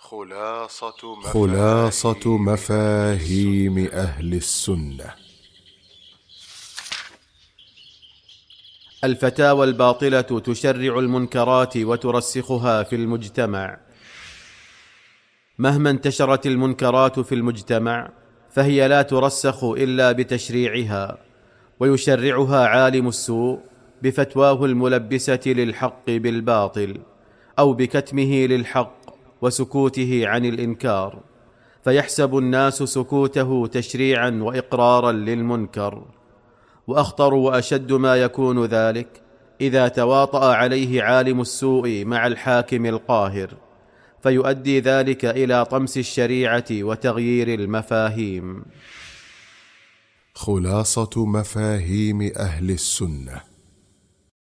خلاصة مفاهيم أهل السنة. الفتاوى الباطلة تشرع المنكرات وترسخها في المجتمع. مهما انتشرت المنكرات في المجتمع فهي لا ترسخ إلا بتشريعها، ويشرعها عالم السوء بفتواه الملبسة للحق بالباطل، أو بكتمه للحق وسكوته عن الإنكار، فيحسب الناس سكوته تشريعا وإقرارا للمنكر. وأخطر وأشد ما يكون ذلك إذا تواطأ عليه عالم السوء مع الحاكم القاهر، فيؤدي ذلك إلى طمس الشريعة وتغيير المفاهيم. خلاصة مفاهيم أهل السنة.